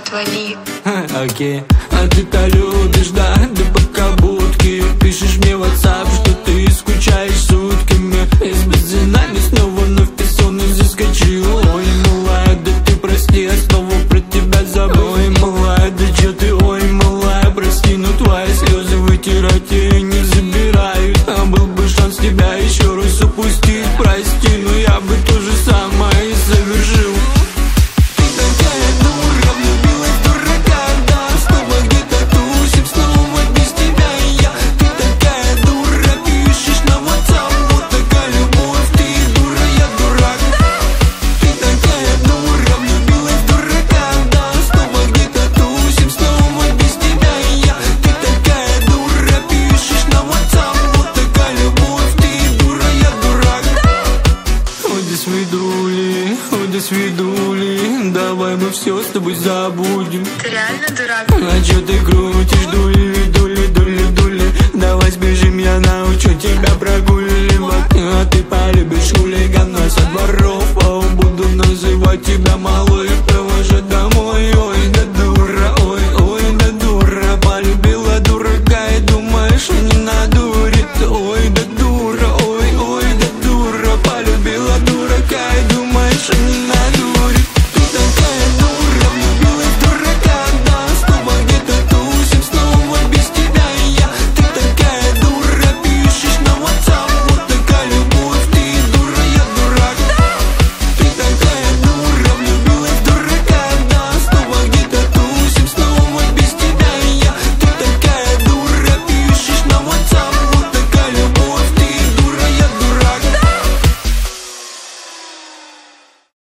отвали. Окей, а ты-то любишь, да, до покабутки. Пишешь мне в WhatsApp, что ты скучаешь сутками. Из бездинами снова вновь ты сон и заскочил. Ой, малая, да ты прости, я снова про тебя забыл. Ой, малая, да чё ты, ой, малая, прости, но твои слезы вытирать я не забираю. А был бы шанс тебя еще раз упустить, прости, но я бы то же самое и совершил. Ты такая дура, влюбилась в дурака, да, снова где-то тусим, снова без тебя я. Ты такая дура, пишешь на WhatsApp, вот такая любовь, ты дура, я дурак. Ты такая дура, влюбилась в дурака, да, снова где-то тусим, снова без тебя я. Ты такая дура, пишешь на WhatsApp, вот такая любовь, ты дура, я дурак. Ой, до свидули, ой, до свидули, давай мы все с тобой забудем. Ты реально дурак? А чё ты крутишь, дули, дули, дули, дули? Давай сбежим, я научу тебя прогуливать. А ты полюбишь хулигана со дворов, а буду называть тебя малой, провожать домой.